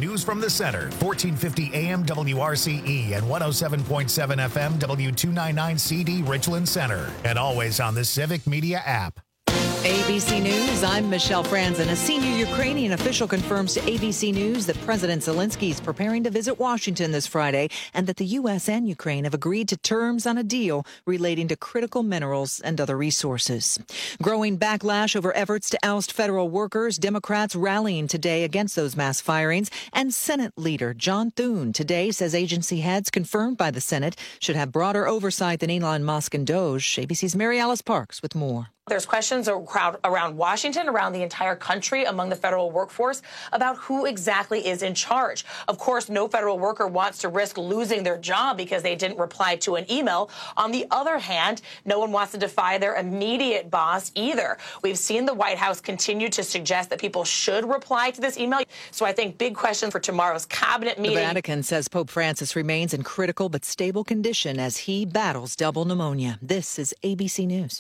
News from the Center, 1450 AM WRCE and 107.7 FM W299CD Richland Center. And always on the Civic Media app. ABC News, I'm Michelle Franzen. A senior Ukrainian official confirms to ABC News that President Zelensky is preparing to visit Washington this Friday and that the U.S. and Ukraine have agreed to terms on a deal relating to critical minerals and other resources. Growing backlash over efforts to oust federal workers, Democrats rallying today against those mass firings, and Senate leader John Thune today says agency heads confirmed by the Senate should have broader oversight than Elon Musk and Doge. ABC's Mary Alice Parks with more. There's questions around Washington, around the entire country, among the federal workforce about who exactly is in charge. Of course, no federal worker wants to risk losing their job because they didn't reply to an email. On the other hand, no one wants to defy their immediate boss either. We've seen the White House continue to suggest that people should reply to this email. So I think big question for tomorrow's cabinet meeting. The Vatican says Pope Francis remains in critical but stable condition as he battles double pneumonia. This is ABC News.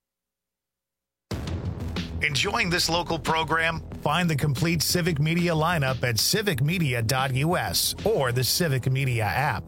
Enjoying this local program? Find the complete Civic Media lineup at civicmedia.us or the Civic Media app.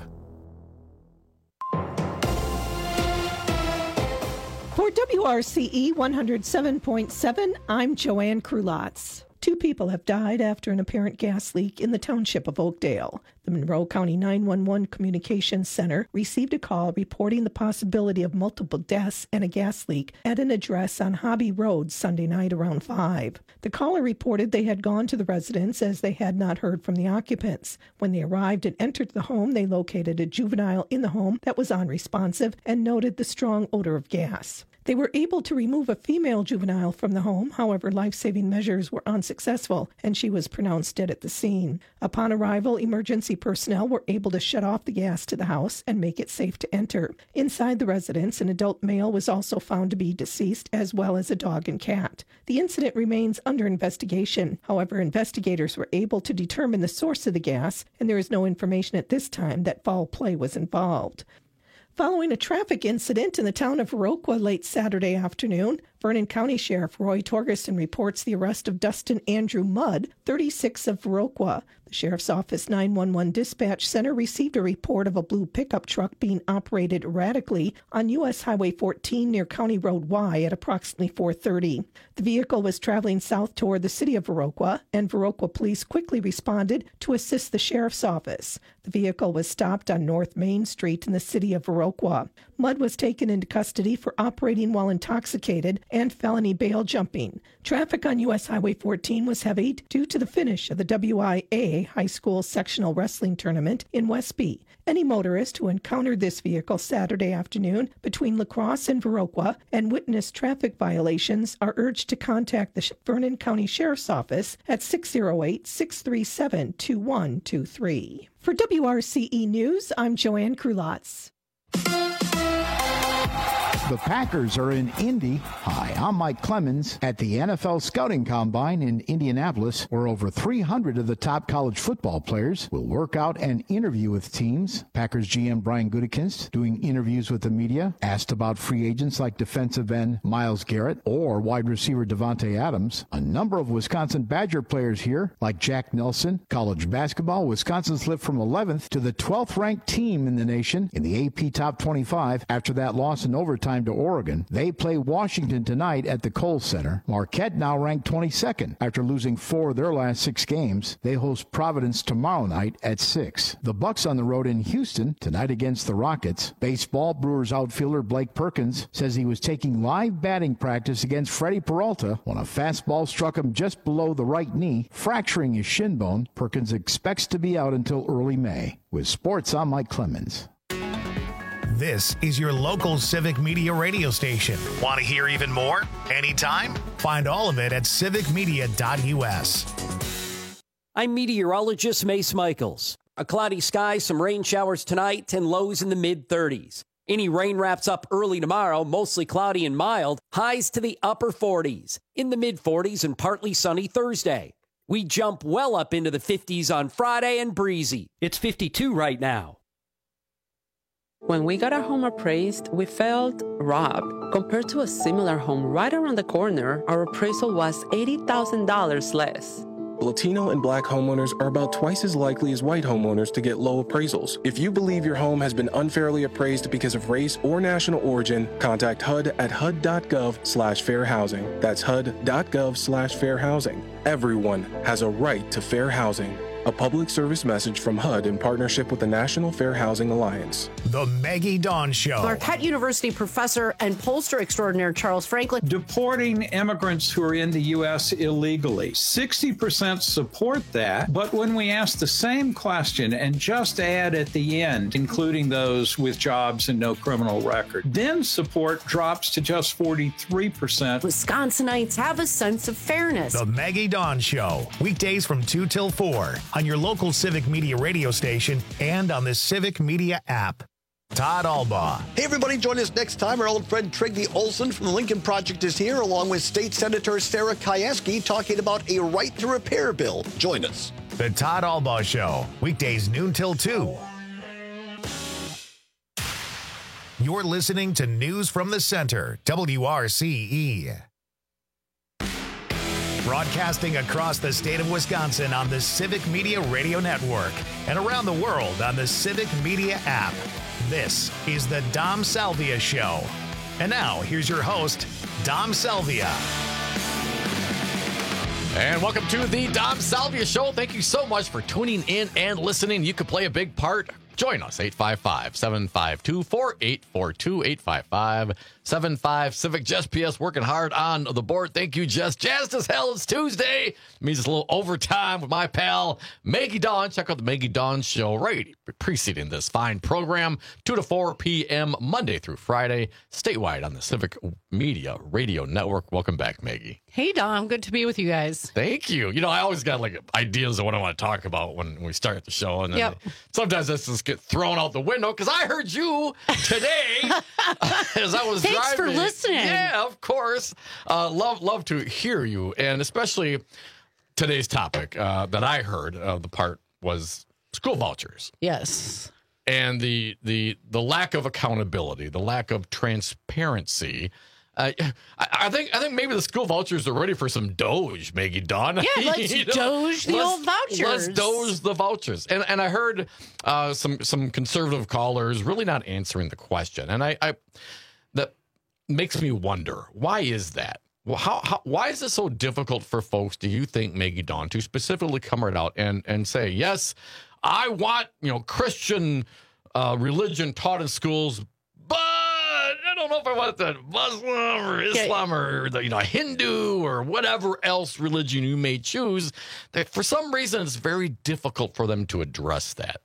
For WRCE 107.7, I'm Joanne Krulotz. 2 people have died after an apparent gas leak in the township of Oakdale. The Monroe County 911 Communications Center received a call reporting the possibility of multiple deaths and a gas leak at an address on Hobby Road Sunday night around 5. The caller reported they had gone to the residence as they had not heard from the occupants. When they arrived and entered the home, they located a juvenile in the home that was unresponsive and noted the strong odor of gas. They were able to remove a female juvenile from the home. However, life-saving measures were unsuccessful, and she was pronounced dead at the scene. Upon arrival, emergency personnel were able to shut off the gas to the house and make it safe to enter. Inside the residence, an adult male was also found to be deceased, as well as a dog and cat. The incident remains under investigation. However, investigators were able to determine the source of the gas, and there is no information at this time that foul play was involved. Following a traffic incident in the town of Viroqua late Saturday afternoon, Vernon County Sheriff Roy Torgerson reports the arrest of Dustin Andrew Mudd, 36 of Viroqua. The Sheriff's Office 911 Dispatch Center received a report of a blue pickup truck being operated erratically on U.S. Highway 14 near County Road Y at approximately 4:30. The vehicle was traveling south toward the city of Viroqua, and Viroqua police quickly responded to assist the Sheriff's Office. The vehicle was stopped on North Main Street in the city of Viroqua. Mudd was taken into custody for operating while intoxicated and felony bail jumping. Traffic on U.S. Highway 14 was heavy due to the finish of the WIA High School Sectional Wrestling Tournament in Westby. Any motorist who encountered this vehicle Saturday afternoon between La Crosse and Viroqua and witnessed traffic violations are urged to contact the Vernon County Sheriff's Office at 608-637-2123. For WRCE News, I'm Joanne Krulotz. The Packers are in Indy. Hi, I'm Mike Clemens at the NFL Scouting Combine in Indianapolis, where over 300 of the top college football players will work out and interview with teams. Packers GM Brian Gutekunst doing interviews with the media, asked about free agents like defensive end Myles Garrett or wide receiver Devontae Adams. A number of Wisconsin Badger players here, like Jack Nelson. College basketball, Wisconsin slipped from 11th to the 12th ranked team in the nation in the AP Top 25 after that loss in overtime to Oregon. They play Washington tonight at the Kohl Center. Marquette now ranked 22nd after losing 4 of their last 6 games. They host Providence tomorrow night at 6. The Bucks on the road in Houston tonight against the Rockets. Baseball, Brewers outfielder Blake Perkins says he was taking live batting practice against Freddie Peralta when a fastball struck him just below the right knee, fracturing his shin bone. Perkins expects to be out until early May. With sports, I'm Mike Clemens. This is your local Civic Media radio station. Want to hear even more? Anytime? Find all of it at civicmedia.us. I'm meteorologist Mace Michaels. A cloudy sky, some rain showers tonight, and lows in the mid-30s. Any rain wraps up early tomorrow, mostly cloudy and mild, highs to the upper 40s. In the mid-40s and partly sunny Thursday. We jump well up into the 50s on Friday and breezy. It's 52 right now. When we got our home appraised, we felt robbed. Compared to a similar home right around the corner, our appraisal was $80,000 less. Latino and Black homeowners are about twice as likely as white homeowners to get low appraisals. If you believe your home has been unfairly appraised because of race or national origin, contact HUD at hud.gov/fair housing. That's hud.gov/fair housing. Everyone has a right to fair housing. A public service message from HUD in partnership with the National Fair Housing Alliance. The Maggie Dawn Show. Marquette University professor and pollster extraordinaire Charles Franklin. Deporting immigrants who are in the U.S. illegally. 60% support that, but when we ask the same question and just add at the end, including those with jobs and no criminal record, then support drops to just 43%. Wisconsinites have a sense of fairness. The Maggie Dawn Show. Weekdays from 2 till 4 on your local Civic Media radio station and on the Civic Media app. Todd Albaugh. Hey, everybody, join us next time. Our old friend Trygve Olsen from the Lincoln Project is here, along with State Senator Sarah Kieski, talking about a right to repair bill. Join us. The Todd Albaugh Show. Weekdays noon till 2. You're listening to News from the Center, WRCE. Broadcasting across the state of Wisconsin on the Civic Media Radio Network and around the world on the Civic Media app. This is the Dom Salvia Show. And now, here's your host, Dom Salvia. And welcome to the Dom Salvia Show. Thank you so much for tuning in and listening. You could play a big part. Join us, 855-752-4842, 855-75 Civic. Jess P.S. working hard on the board. Thank you, Jess. Jazzed as hell. It's Tuesday. It means it's a little overtime with my pal, Maggie Dawn. Check out the Maggie Dawn Show right preceding this fine program, 2 to 4 p.m. Monday through Friday, statewide on the Civic Media Radio Network. Welcome back, Maggie. Hey, Dom. Good to be with you guys. Thank you. You know, I always got like ideas of what I want to talk about when we start the show. And then sometimes that's just get thrown out the window because I heard you today as I was driving. Thanks for listening. Yeah, of course. Love to hear you. And especially today's topic that I heard, the part was school vouchers. Yes. And the lack of accountability, the lack of transparency. I think maybe the school vouchers are ready for some Doge, Maggie Dawn. Yeah, let's Doge the old vouchers. Let's Doge the vouchers. And I heard some conservative callers really not answering the question. And I that makes me wonder, why is that? Well, why is it so difficult for folks, do you think, Maggie Dawn, to specifically come right out and say, yes, I want, Christian religion taught in schools, but I don't know if I want the Muslim or Islam or the Hindu or whatever else religion you may choose. That for some reason it's very difficult for them to address that.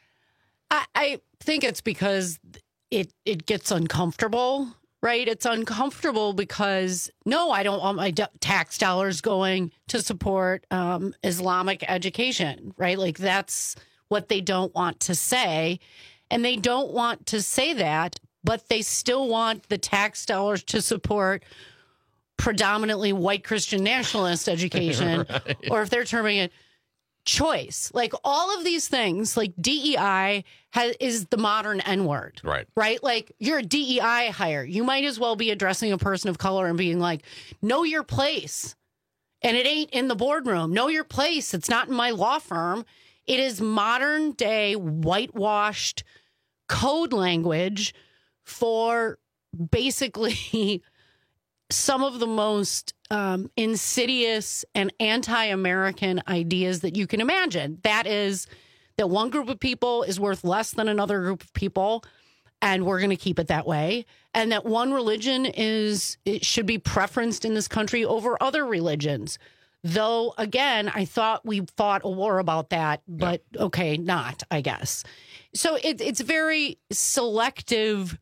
I think it's because it gets uncomfortable, right? It's uncomfortable because, no, I don't want my tax dollars going to support Islamic education, right? Like that's what they don't want to say. And they don't want to say that, but they still want the tax dollars to support predominantly white Christian nationalist education, right. Or if they're terming it choice. Like all of these things, like DEI is the modern N-word. Right. Right? Like you're a DEI hire. You might as well be addressing a person of color and being like, know your place. And it ain't in the boardroom. Know your place. It's not in my law firm. It is modern day whitewashed code language for basically some of the most insidious and anti-American ideas that you can imagine. That is that one group of people is worth less than another group of people, and we're going to keep it that way. And that one religion should be preferenced in this country over other religions. Though, again, I thought we fought a war about that, but okay, not, I guess. So it's very selective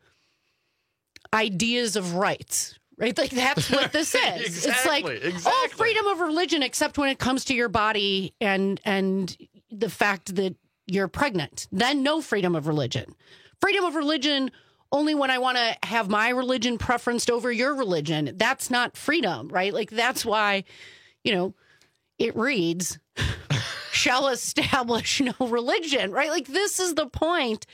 ideas of rights, right? Like that's what this is. Exactly, it's like, freedom of religion, except when it comes to your body and the fact that you're pregnant. Then no freedom of religion. Freedom of religion only when I want to have my religion preferenced over your religion. That's not freedom, right? Like that's why, it reads, shall establish no religion, right? Like this is the point.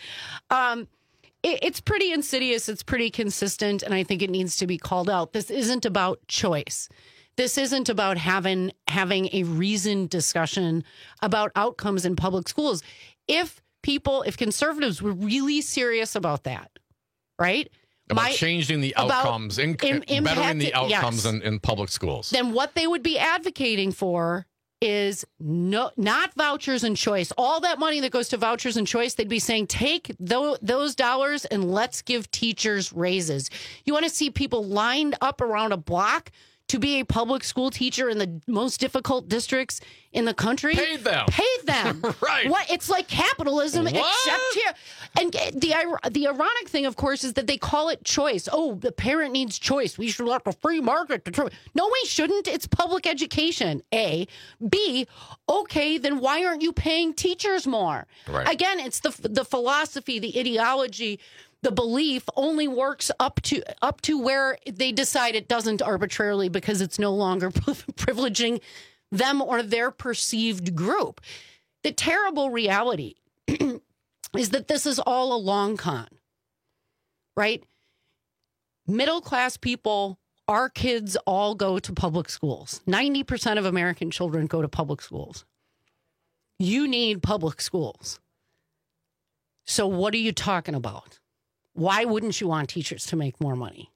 It's pretty insidious. It's pretty consistent. And I think it needs to be called out. This isn't about choice. This isn't about having a reasoned discussion about outcomes in public schools. If conservatives were really serious about that, right? About changing the outcomes, bettering the outcomes in public schools. Then what they would be advocating for is not vouchers and choice. All that money that goes to vouchers and choice, they'd be saying, take those dollars and let's give teachers raises. You want to see people lined up around a block to be a public school teacher in the most difficult districts in the country? Pay them. Right. What? It's like capitalism, except here. And the ironic thing, of course, is that they call it choice. Oh, the parent needs choice. We should let the free market determine. No, we shouldn't. It's public education, A. B, okay, then why aren't you paying teachers more? Right. Again, it's the philosophy, the ideology. The belief only works up to where they decide it doesn't arbitrarily because it's no longer privileging them or their perceived group. The terrible reality is that this is all a long con, right? Middle-class people, our kids all go to public schools. 90% of American children go to public schools. You need public schools. So what are you talking about? Why wouldn't you want teachers to make more money?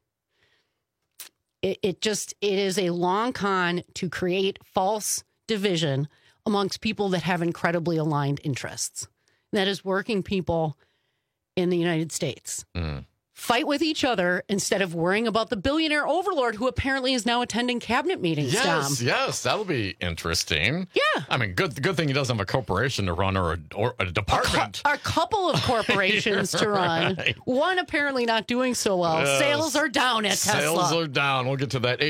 It is a long con to create false division amongst people that have incredibly aligned interests. That is working people in the United States. Fight with each other instead of worrying about the billionaire overlord who apparently is now attending cabinet meetings. Yes, that'll be interesting. Yeah. I mean, good thing he doesn't have a corporation to run or a department. A couple of corporations to run. Right. One apparently not doing so well. Yes. Sales are down at Tesla. Sales are down. We'll get to that.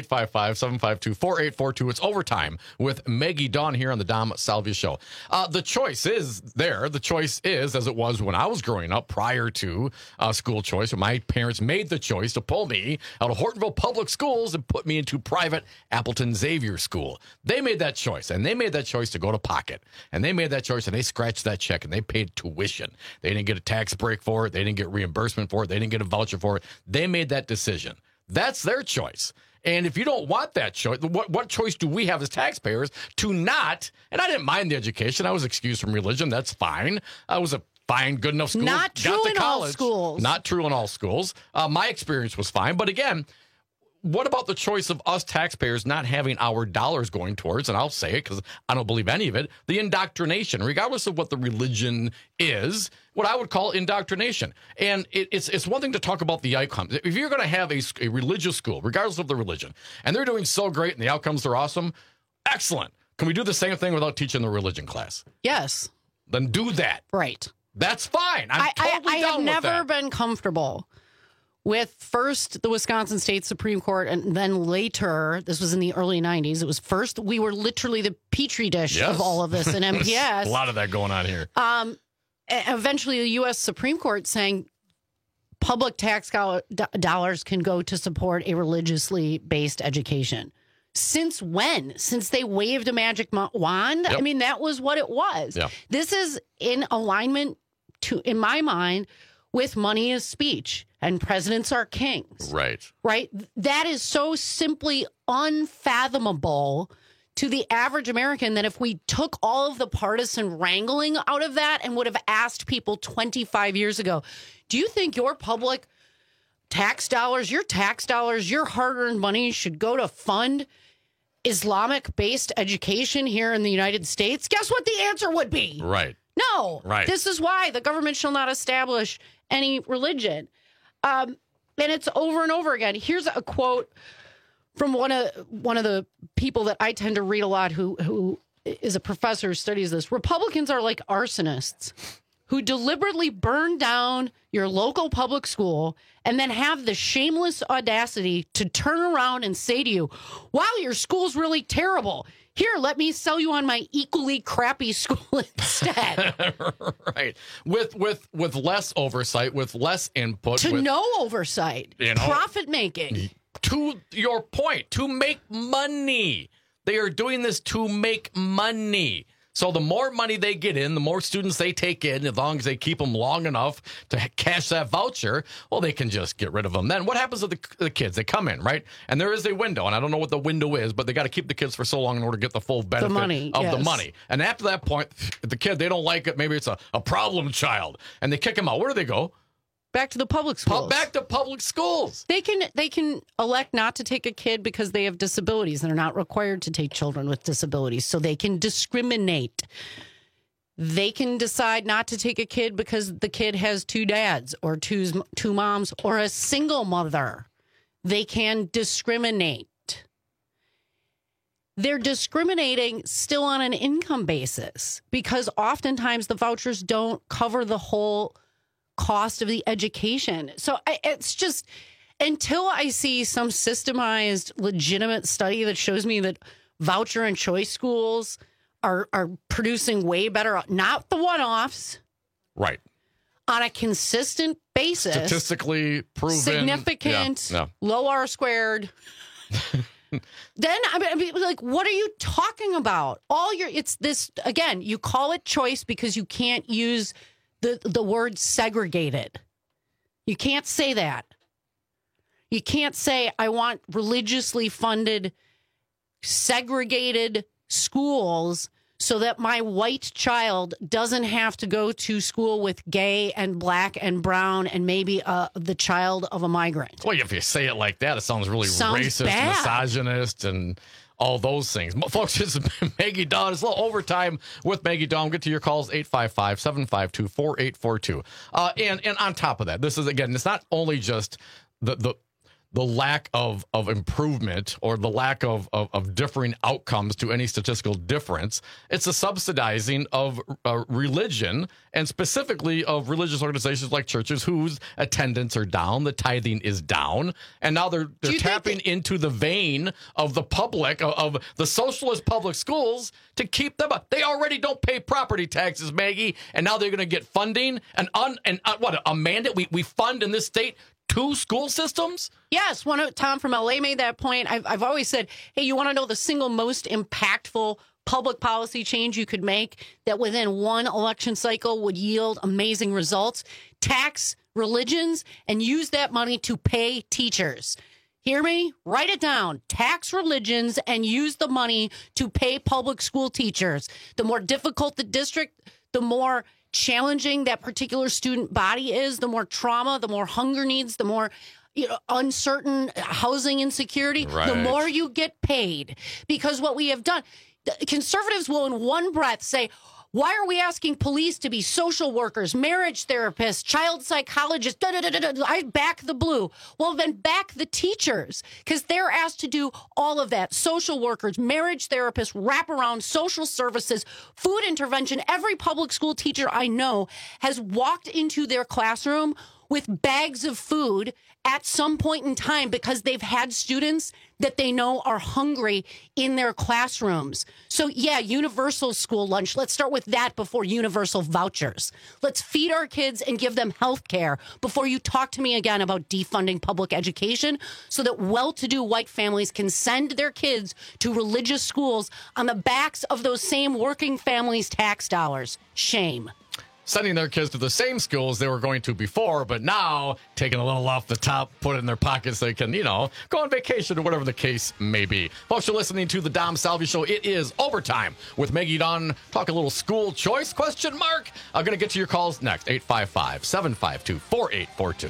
855-752-4842. It's overtime with Maggie Dawn here on the Dom Salvia Show. The choice is there. The choice is, as it was when I was growing up prior to school choice. My parents made the choice to pull me out of Hortonville Public Schools and put me into private Appleton Xavier School. They made that choice, and they made that choice to go to Pocket. And they made that choice, and they scratched that check, and they paid tuition. They didn't get a tax break for it. They didn't get reimbursement for it. They didn't get a voucher for it. They made that decision. That's their choice. And if you don't want that choice, what choice do we have as taxpayers to not? And I didn't mind the education. I was excused from religion. That's fine. I was a fine, good enough school. Not true in all schools. Not true in all schools. My experience was fine. But again, what about the choice of us taxpayers not having our dollars going towards, and I'll say it because I don't believe any of it, the indoctrination, regardless of what the religion is, what I would call indoctrination. And it's one thing to talk about the outcomes. If you're going to have a religious school, regardless of the religion, and they're doing so great and the outcomes are awesome, excellent. Can we do the same thing without teaching the religion class? Yes. Then do that. Right. That's fine. I have never been comfortable with first the Wisconsin State Supreme Court and then later, this was in the early 90s, it was first, we were literally the petri dish of all of this in MPS. A lot of that going on here. Eventually, the U.S. Supreme Court saying public tax dollars can go to support a religiously based education. Since when? Since they waved a magic wand? Yep. I mean, that was what it was. Yep. This is in alignment in my mind, with money is speech and presidents are kings. Right. Right? That is so simply unfathomable to the average American that if we took all of the partisan wrangling out of that and would have asked people 25 years ago, do you think your public tax dollars, your hard-earned money should go to fund Islamic-based education here in the United States? Guess what the answer would be? Right. No. Right. This is why the government shall not establish any religion. And it's over and over again. Here's a quote from one of the people that I tend to read a lot who is a professor who studies this. Republicans are like arsonists who deliberately burn down your local public school and then have the shameless audacity to turn around and say to you, wow, your school's really terrible. Here, let me sell you on my equally crappy school instead. Right. With less oversight, with less input. No oversight. Profit making. To your point, to make money. They are doing this to make money. So the more money they get in, the more students they take in, as long as they keep them long enough to cash that voucher, well, they can just get rid of them. Then what happens to the kids? They come in, right? And there is a window, and I don't know what the window is, but they got to keep the kids for so long in order to get the full benefit of the money. And after that point, the kid, they don't like it. Maybe it's a problem child, and they kick him out. Where do they go? Back to the public schools. Back to public schools. They can elect not to take a kid because they have disabilities. They're not required to take children with disabilities, so they can discriminate. They can decide not to take a kid because the kid has two dads or two moms or a single mother. They can discriminate. They're discriminating still on an income basis because oftentimes the vouchers don't cover the whole cost of the education. So it's just, until I see some systemized, legitimate study that shows me that voucher and choice schools are producing way better, not the one-offs. Right. On a consistent basis. Statistically proven. Significant, low R squared. Then I mean, like, what are you talking about? It's this, again, you call it choice because you can't use the word segregated. You can't say that. You can't say, I want religiously funded, segregated schools so that my white child doesn't have to go to school with gay and black and brown and maybe the child of a migrant. Well, if you say it like that, it sounds really racist, misogynist, and all those things. Folks, this is Maggie Dawn. It's a little overtime with Maggie Dawn. Get to your calls, 855-752-4842. And on top of that, this is, again, it's not only just the lack of improvement or the lack of differing outcomes to any statistical difference. It's the subsidizing of religion, and specifically of religious organizations like churches whose attendance are down, the tithing is down, and now they're tapping into the vein of the public, of the socialist public schools to keep them up. They already don't pay property taxes, Maggie, and now they're going to get funding, a mandate. We fund in this state 2 school systems? Yes. Tom from LA made that point. I've always said, hey, you want to know the single most impactful public policy change you could make that within one election cycle would yield amazing results? Tax religions and use that money to pay teachers. Hear me? Write it down. Tax religions and use the money to pay public school teachers. The more difficult the district, the more challenging that particular student body is, the more trauma, the more hunger needs, the more uncertain housing insecurity, the more you get paid. Because what we have done, conservatives will in one breath say, why are we asking police to be social workers, marriage therapists, child psychologists? I back the blue. Well, then back the teachers, because they're asked to do all of that. Social workers, marriage therapists, wraparound social services, food intervention. Every public school teacher I know has walked into their classroom with bags of food at some point in time because they've had students that they know are hungry in their classrooms. So, yeah, universal school lunch. Let's start with that before universal vouchers. Let's feed our kids and give them health care before you talk to me again about defunding public education so that well-to-do white families can send their kids to religious schools on the backs of those same working families' tax dollars. Shame. Sending their kids to the same schools they were going to before, but now taking a little off the top, put it in their pockets, they can, go on vacation or whatever the case may be. Folks, you're listening to the Dom Salvi Show. It is overtime with Maggie Dawn. Talk a little school choice, ? I'm going to get to your calls next, 855-752-4842.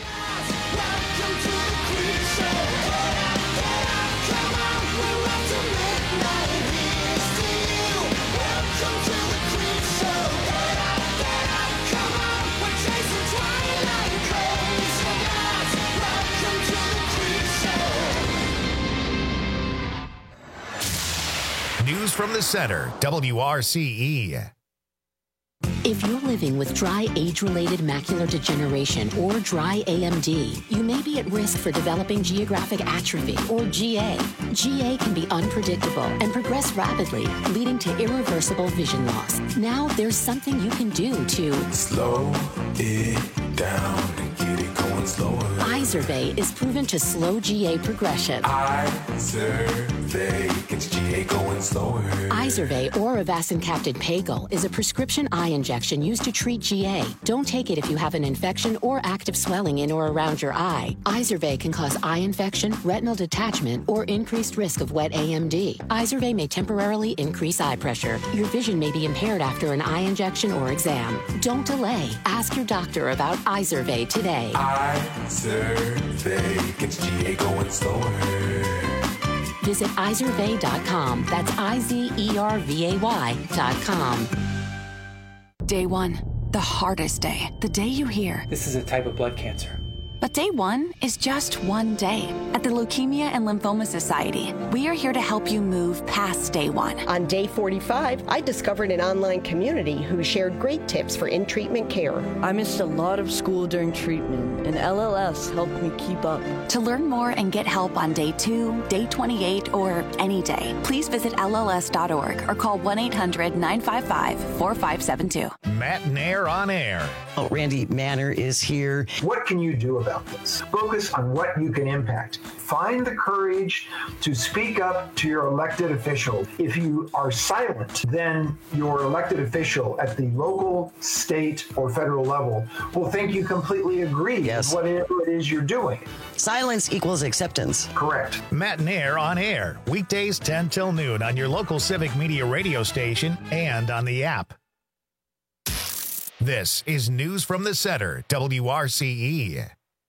News from the center, WRCE. If you're living with dry age-related macular degeneration or dry AMD, you may be at risk for developing geographic atrophy or GA. GA can be unpredictable and progress rapidly, leading to irreversible vision loss. Now there's something you can do to slow it down and get it going slower. Izervay is proven to slow GA progression. Izervay. Izervay gets GA going slower. Izervay or Avastin-capted Pagel is a prescription eye injection used to treat GA. Don't take it if you have an infection or active swelling in or around your eye. Izervay can cause eye infection, retinal detachment, or increased risk of wet AMD. Izervay may temporarily increase eye pressure. Your vision may be impaired after an eye injection or exam. Don't delay. Ask your doctor about Izervay today. Izervay gets GA going slower. Visit Izervay.com. That's IZERVAY.com. Day one, the hardest day. The day you hear, this is a type of blood cancer. But day one is just one day. At the Leukemia and Lymphoma Society, we are here to help you move past day one. On day 45, I discovered an online community who shared great tips for in-treatment care. I missed a lot of school during treatment, and LLS helped me keep up. To learn more and get help on day 2, day 28, or any day, please visit LLS.org or call 1-800-955-4572. Matt Nair on air. Oh, Randy Manner is here. What can you do about this? Focus on what you can impact. Find the courage to speak up to your elected official. If you are silent, then your elected official at the local, state, or federal level will think you completely agree with whatever it is you're doing. Silence equals acceptance. Correct. Matt Nair on air, weekdays 10 till noon on your local Civic Media radio station and on the app. This is News from the Center, WRCE.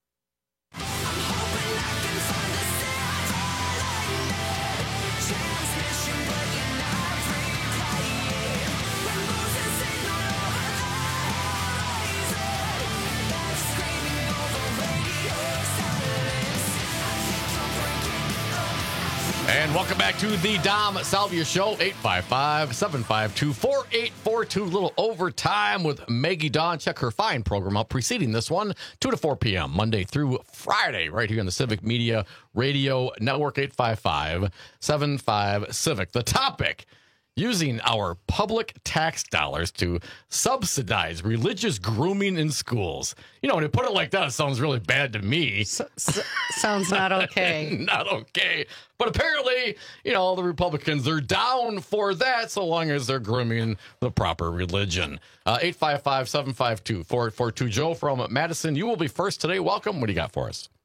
And welcome back to the Dom Salvia Show, 855-752-4842. A little overtime with Maggie Dawn. Check her fine program out preceding this one, 2 to 4 p.m., Monday through Friday, right here on the Civic Media Radio Network, 855-75-CIVIC. The topic: using our public tax dollars to subsidize religious grooming in schools. You know, when you put it like that, it sounds really bad to me. Sounds not okay. Not okay. But apparently, you know, the Republicans are down for that so long as they're grooming the proper religion. 855-752-4842. Joe from Madison, you will be first today. Welcome. What do you got for us?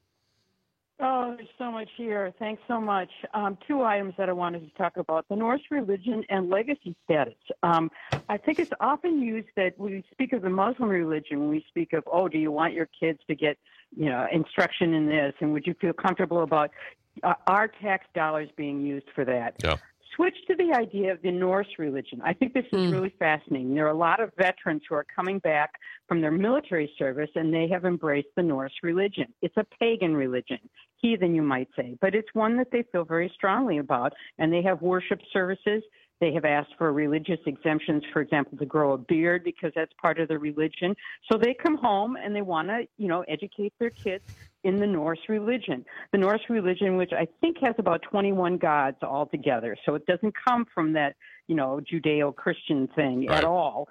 Oh, there's so much here. Thanks so much. 2 items that I wanted to talk about: the Norse religion and legacy status. I think it's often used that when we speak of the Muslim religion, when we speak of, oh, do you want your kids to get, you know, instruction in this, and would you feel comfortable about our tax dollars being used for that? Yeah. Switch to the idea of the Norse religion. I think this is really fascinating. There are a lot of veterans who are coming back from their military service, and they have embraced the Norse religion. It's a pagan religion, heathen, you might say, but it's one that they feel very strongly about, and they have worship services. They have asked for religious exemptions, for example, to grow a beard because that's part of the religion. So they come home and they want to, you know, educate their kids in the Norse religion. The Norse religion, which I think has about 21 gods altogether. So it doesn't come from that, you know, Judeo-Christian thing at all.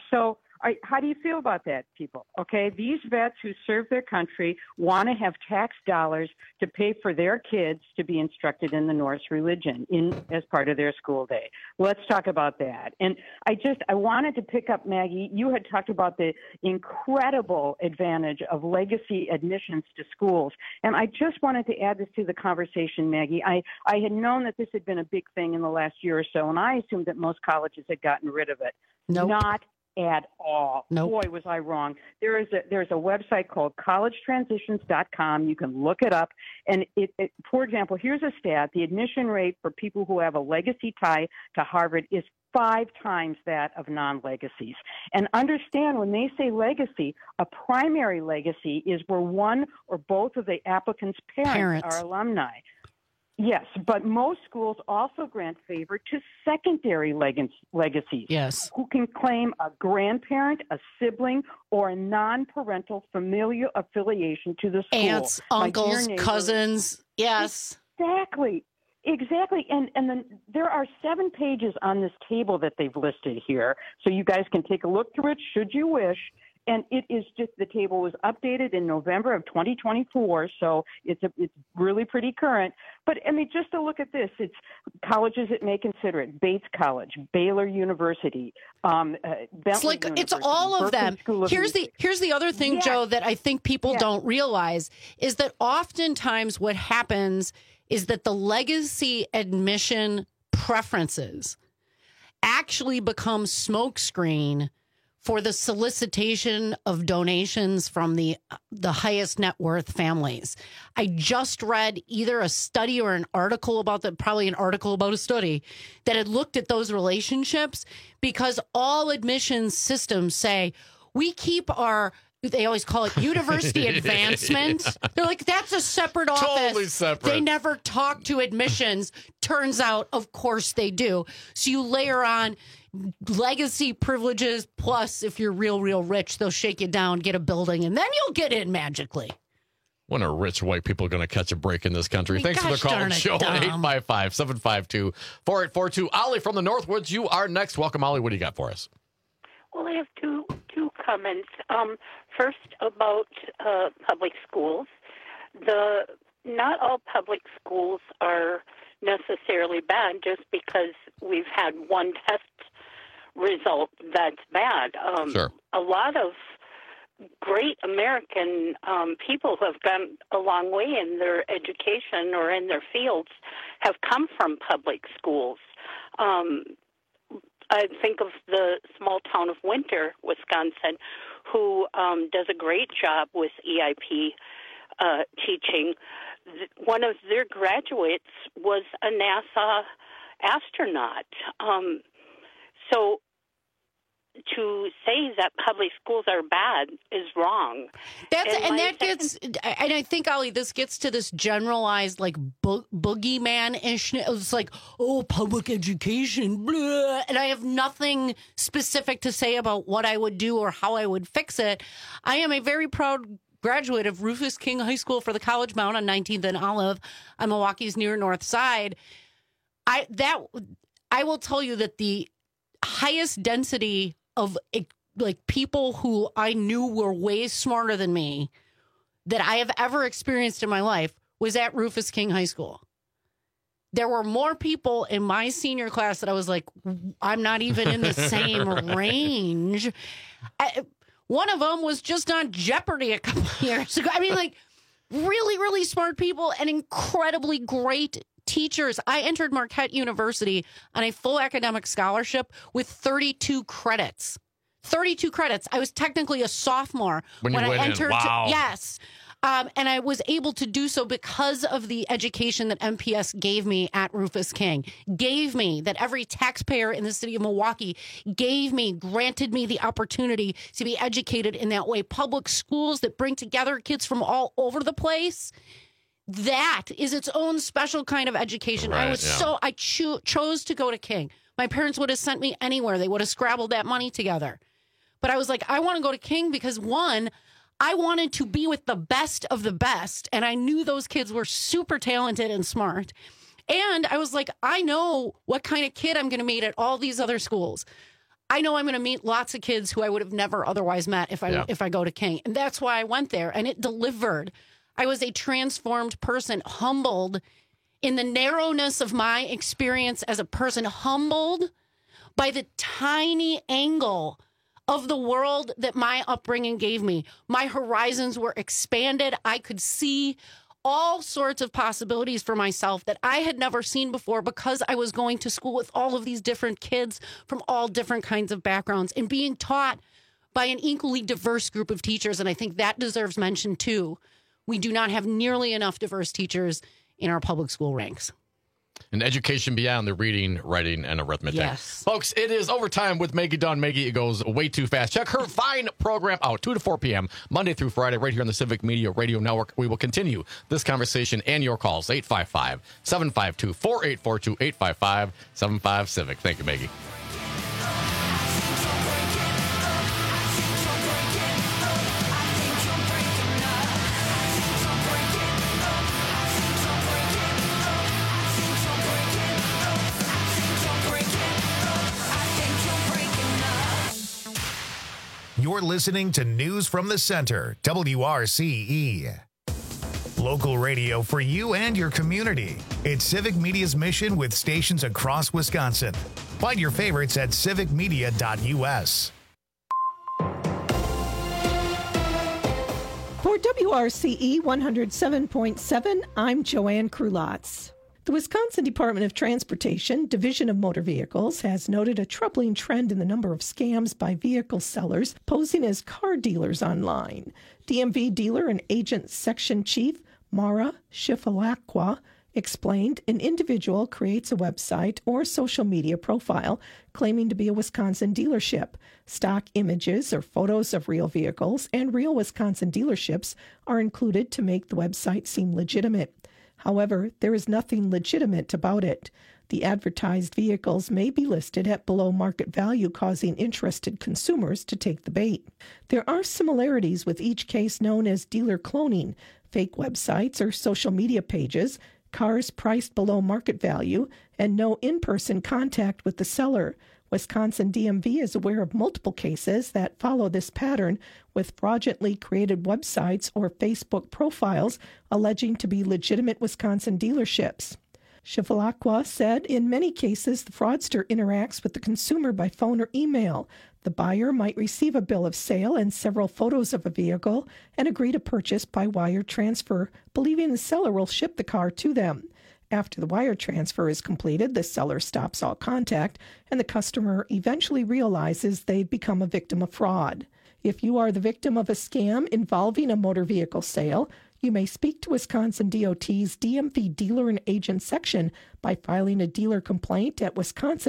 How do you feel about that, people? Okay, these vets who serve their country want to have tax dollars to pay for their kids to be instructed in the Norse religion as part of their school day. Let's talk about that. And I wanted to pick up, Maggie, you had talked about the incredible advantage of legacy admissions to schools. And I just wanted to add this to the conversation, Maggie. I had known that this had been a big thing in the last year or so, and I assumed that most colleges had gotten rid of it. Nope. Not at all. Nope. Boy, was I wrong. There's a website called collegetransitions.com. You can look it up. And for example, here's a stat. The admission rate for people who have a legacy tie to Harvard is 5 times that of non-legacies. And understand, when they say legacy, a primary legacy is where one or both of the applicant's parents. Are alumni. Yes, but most schools also grant favor to secondary legacies. Yes. Who can claim a grandparent, a sibling, or a non-parental familial affiliation to the school. Aunts, uncles, cousins. Yes. Exactly. And then there are 7 pages on this table that they've listed here, so you guys can take a look through it should you wish. And it is just, the table was updated in November of 2024, so it's really pretty current. But I mean, just to look at this, it's colleges that may consider it: Bates College, Baylor University, Bentley University, it's all of them. Here's the other thing, Yes. Joe, that I think people Yes. don't realize is that oftentimes what happens is that the legacy admission preferences actually become smokescreen for the solicitation of donations from the highest net worth families. I just read either a study or an article about that, probably an article about a study that had looked at those relationships, because all admissions systems say we keep our, they always call it university advancement. Yeah. They're like, that's a separate office. Totally separate. They never talk to admissions. Turns out, of course they do. So you layer on legacy privileges, plus if you're real rich, they'll shake you down, get a building, and then you'll get in magically. When are rich white people going to catch a break in this country? I mean, Thanks for the gosh call. darn it, Show Dom. 855-752-4842. Ollie from the Northwoods, you are next. Welcome, Ollie. What do you got for us? Well, I have two comments. First, about public schools. Not all public schools are necessarily bad just because we've had one test result that's bad. Sure. A lot of great American people who have gone a long way in their education or in their fields have come from public schools. I think of the small town of Winter, Wisconsin, who does a great job with EIP teaching. One of their graduates was a NASA astronaut. So to say that public schools are bad is wrong. And I think, Ollie, this gets to this generalized like boogeyman-ish. It's like, oh, public education, blah. And I have nothing specific to say about what I would do or how I would fix it. I am a very proud graduate of Rufus King High School for the College Mound on 19th and Olive on Milwaukee's near north side. I will tell you that the highest density of like people who I knew were way smarter than me that I have ever experienced in my life was at Rufus King High School. There were more people in my senior class that I was like, I'm not even in the same range. One of them was just on Jeopardy a couple of years ago. I mean, like, really, really smart people and incredibly great teachers. I entered Marquette University on a full academic scholarship with 32 credits. 32 credits. I was technically a sophomore when I entered. Wow. Yes. And I was able to do so because of the education that MPS gave me at Rufus King, gave me, that every taxpayer in the city of Milwaukee granted me the opportunity to be educated in that way. Public schools that bring together kids from all over the place, that is its own special kind of education. Right, I chose to go to King. My parents would have sent me anywhere. They would have scrabbled that money together. But I was like, I want to go to King because, one, I wanted to be with the best of the best. And I knew those kids were super talented and smart. And I was like, I know what kind of kid I'm going to meet at all these other schools. I know I'm going to meet lots of kids who I would have never otherwise met if I go to King. And that's why I went there. And it delivered. I was a transformed person, humbled in the narrowness of my experience as a person, humbled by the tiny angle of the world that my upbringing gave me. My horizons were expanded. I could see all sorts of possibilities for myself that I had never seen before because I was going to school with all of these different kids from all different kinds of backgrounds and being taught by an equally diverse group of teachers. And I think that deserves mention too. We do not have nearly enough diverse teachers in our public school ranks. And education beyond the reading, writing, and arithmetic. Yes. Folks, it is overtime with Maggie Dunn. Maggie, it goes way too fast. Check her fine program out 2 to 4 p.m. Monday through Friday right here on the Civic Media Radio Network. We will continue this conversation and your calls. 855-752-4842, 855-75-CIVIC. Thank you, Maggie. You're listening to News from the Center, WRCE. Local radio for you and your community. It's Civic Media's mission with stations across Wisconsin. Find your favorites at civicmedia.us. For WRCE 107.7, I'm Joanne Krulotz. The Wisconsin Department of Transportation, Division of Motor Vehicles, has noted a troubling trend in the number of scams by vehicle sellers posing as car dealers online. DMV Dealer and Agent Section Chief Mara Shifalakwa explained an individual creates a website or social media profile claiming to be a Wisconsin dealership. Stock images or photos of real vehicles and real Wisconsin dealerships are included to make the website seem legitimate. However, there is nothing legitimate about it. The advertised vehicles may be listed at below market value, causing interested consumers to take the bait. There are similarities with each case known as dealer cloning, fake websites or social media pages, cars priced below market value, and no in-person contact with the seller. Wisconsin DMV is aware of multiple cases that follow this pattern, with fraudulently created websites or Facebook profiles alleging to be legitimate Wisconsin dealerships. Shifalakwa said in many cases the fraudster interacts with the consumer by phone or email. The buyer might receive a bill of sale and several photos of a vehicle and agree to purchase by wire transfer, believing the seller will ship the car to them. After the wire transfer is completed, the seller stops all contact, and the customer eventually realizes they've become a victim of fraud. If you are the victim of a scam involving a motor vehicle sale, you may speak to Wisconsin DOT's DMV Dealer and Agent section by filing a dealer complaint at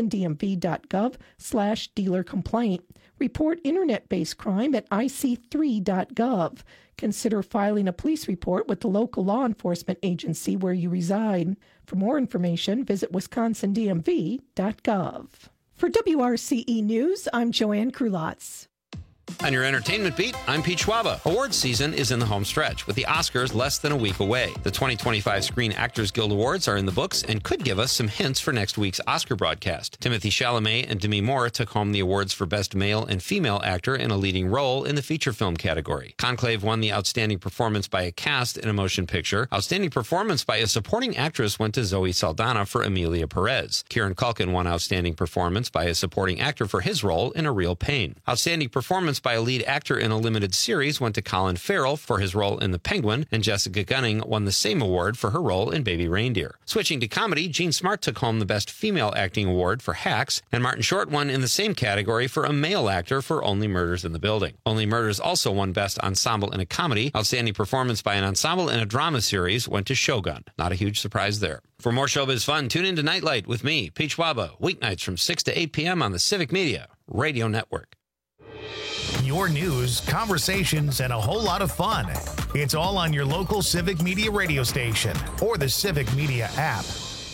wisconsindmv.gov/dealer complaint. Report internet-based crime at ic3.gov. Consider filing a police report with the local law enforcement agency where you reside. For more information, visit wisconsindmv.gov. For WRCE News, I'm Joanne Krulotz. On your entertainment beat, I'm Pete Schwaba. Awards season is in the home stretch, with the Oscars less than a week away. The 2025 Screen Actors Guild Awards are in the books and could give us some hints for next week's Oscar broadcast. Timothée Chalamet and Demi Moore took home the awards for Best Male and Female Actor in a Leading Role in the feature film category. Conclave won the Outstanding Performance by a Cast in a Motion Picture. Outstanding Performance by a Supporting Actress went to Zoe Saldana for Emilia Perez. Kieran Culkin won Outstanding Performance by a Supporting Actor for his role in A Real Pain. Outstanding Performance by a Lead Actor in a Limited Series went to Colin Farrell for his role in The Penguin, and Jessica Gunning won the same award for her role in Baby Reindeer. Switching to comedy, Jean Smart took home the Best Female Acting Award for Hacks, and Martin Short won in the same category for a male actor for Only Murders in the Building. Only Murders also won Best Ensemble in a Comedy. Outstanding Performance by an Ensemble in a Drama Series went to Shogun. Not a huge surprise there. For more showbiz fun, tune in to Nightlight with me, Pete Schwaba, weeknights from 6 to 8 p.m. on the Civic Media Radio Network. Your news, conversations, and a whole lot of fun. It's all on your local Civic Media radio station or the Civic Media app.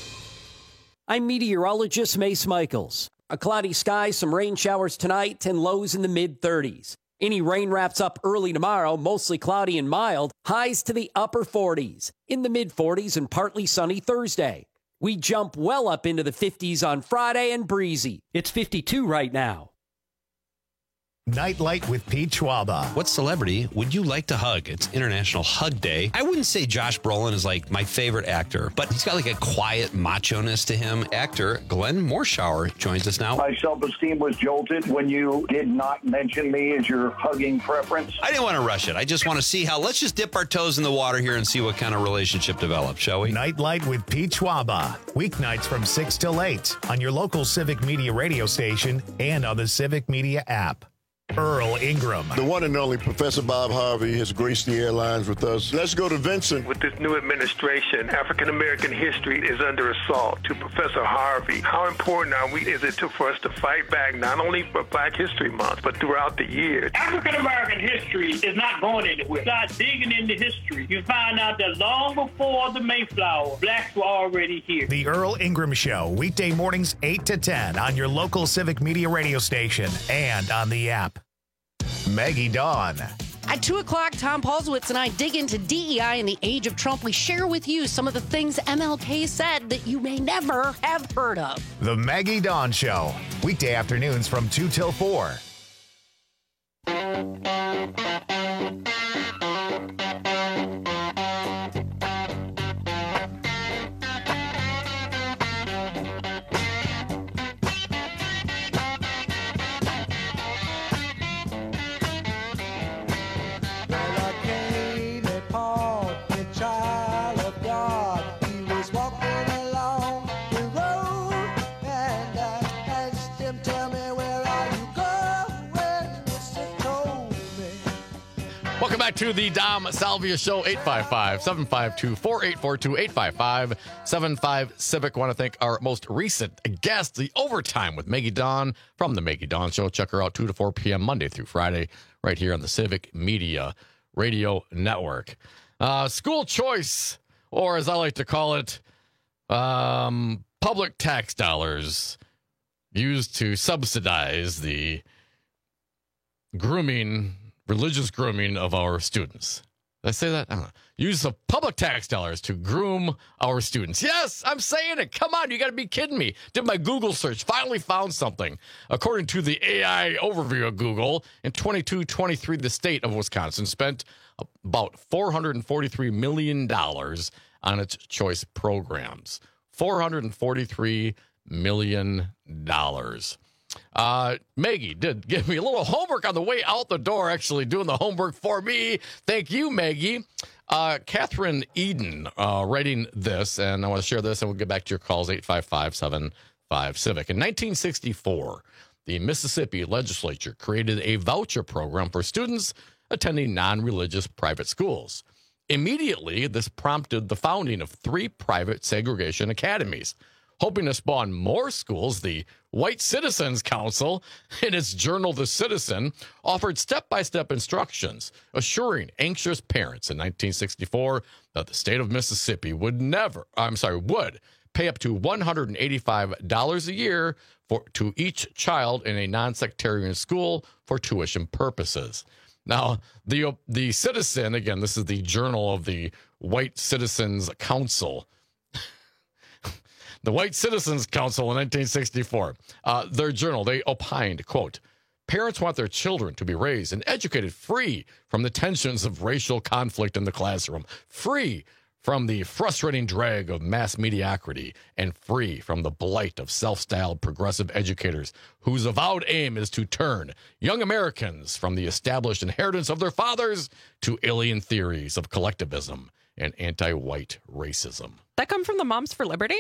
I'm meteorologist Mace Michaels. A cloudy sky, some rain showers tonight, and lows in the mid-30s. Any rain wraps up early tomorrow, mostly cloudy and mild, highs to the upper 40s. In the mid-40s and partly sunny Thursday. We jump well up into the 50s on Friday and breezy. It's 52 right now. Nightlight with Pete Schwaba. What celebrity would you like to hug? It's International Hug Day. I wouldn't say Josh Brolin is like my favorite actor, but he's got like a quiet macho-ness to him. Actor Glenn Morshower joins us now. My self-esteem was jolted when you did not mention me as your hugging preference. I didn't want to rush it. I just want to see how, let's just dip our toes in the water here and see what kind of relationship develops, shall we? Nightlight with Pete Schwaba. Weeknights from 6 till 8 on your local Civic Media radio station and on the Civic Media app. Earl Ingram. The one and only Professor Bob Harvey has graced the airlines with us. Let's go to Vincent. With this new administration, African-American history is under assault. To Professor Harvey, how important is it for us to fight back, not only for Black History Month, but throughout the year? African-American history is not going anywhere. Start digging into history. You find out that long before the Mayflower, blacks were already here. The Earl Ingram Show, weekday mornings 8 to 10 on your local Civic Media radio station and on the app. Maggie Dawn. At 2 o'clock, Tom Paulswitz and I dig into DEI in the age of Trump. We share with you some of the things MLK said that you may never have heard of. The Maggie Dawn Show, weekday afternoons from 2 till 4. Welcome back to the Dom Salvia Show, 855-752-4842, 855-75-CIVIC. Want to thank our most recent guest, the Overtime with Maggie Dawn from the Maggie Dawn Show. Check her out 2 to 4 p.m. Monday through Friday right here on the Civic Media Radio Network. School choice, or as I like to call it, public tax dollars used to subsidize the religious grooming of our students. Did I say that? I don't know. Use of public tax dollars to groom our students. Yes, I'm saying it. Come on, you got to be kidding me. Did my Google search, finally found something. According to the AI overview of Google, in 22-23, the state of Wisconsin spent about $443 million on its choice programs. $443 million. Maggie did give me a little homework on the way out the door, actually doing the homework for me. Thank you, Maggie. Catherine Eden writing this, and I want to share this, and we'll get back to your calls, 855-75-CIVIC. In 1964, the Mississippi legislature created a voucher program for students attending non-religious private schools. Immediately, this prompted the founding of 3 private segregation academies. Hoping to spawn more schools, the White Citizens Council, in its journal The Citizen, offered step-by-step instructions, assuring anxious parents in 1964 that the state of Mississippi would pay up to $185 a year to each child in a non-sectarian school for tuition purposes. Now, the Citizen, again, this is the journal of the White Citizens Council. The White Citizens Council in 1964, their journal, they opined, quote, parents want their children to be raised and educated free from the tensions of racial conflict in the classroom, free from the frustrating drag of mass mediocrity, and free from the blight of self-styled progressive educators whose avowed aim is to turn young Americans from the established inheritance of their fathers to alien theories of collectivism and anti-white racism. That come from the Moms for Liberty?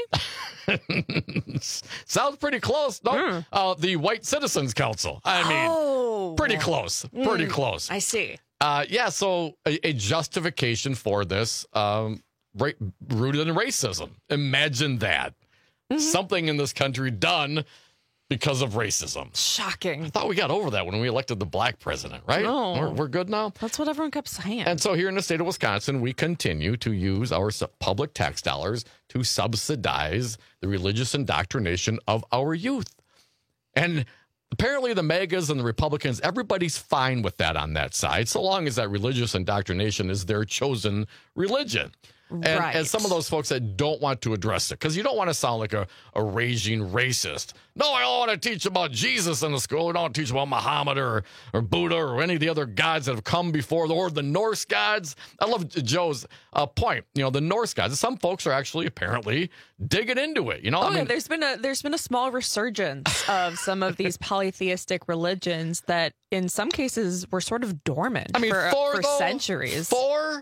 Sounds pretty close. No, the White Citizens Council. I mean, pretty close. Pretty close. I see. So a justification for this rooted in racism. Imagine that. Something in this country done because of racism. Shocking. I thought we got over that when we elected the black president, right? No. We're good now? That's what everyone kept saying. And so here in the state of Wisconsin, we continue to use our public tax dollars to subsidize the religious indoctrination of our youth. And apparently the MAGAs and the Republicans, everybody's fine with that on that side, so long as that religious indoctrination is their chosen religion. And some of those folks that don't want to address it, because you don't want to sound like a raging racist. No, I don't want to teach about Jesus in the school. We don't teach about Muhammad or Buddha or any of the other gods that have come before, or the Norse gods. I love Joe's point. You know, the Norse gods. Some folks are actually apparently digging into it. You know, there's been a small resurgence of some of these polytheistic religions that, in some cases, were sort of dormant for centuries. Thor.